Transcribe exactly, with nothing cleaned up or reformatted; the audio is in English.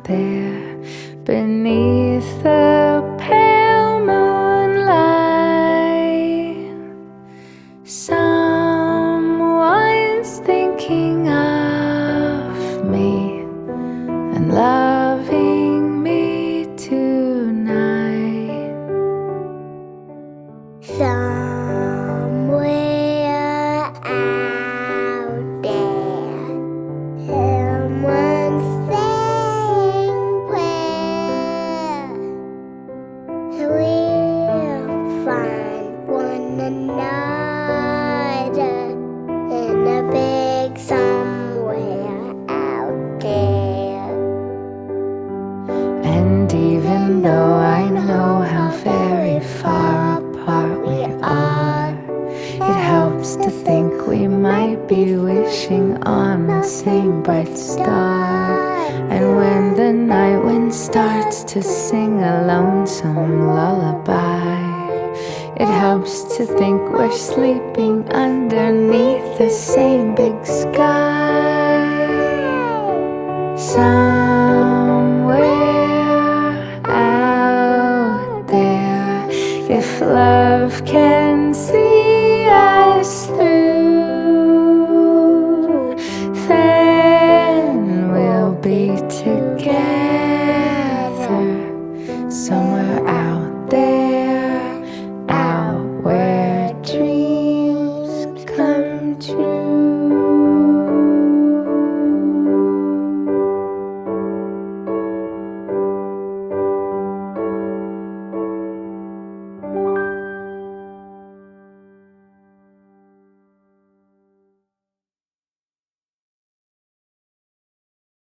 there beneath the pale moonlight. Someone's thinking of me and loving me tonight. Somewhere out there, someone's saying prayer. We'll find one another in a big somewhere out there. And even though I know how very far apart we are, it helps to think we might be wishing on the same bright star. And when the night wind starts to sing a lonesome lullaby, it helps to think we're sleeping underneath the same big sky. Somewhere out there, if love can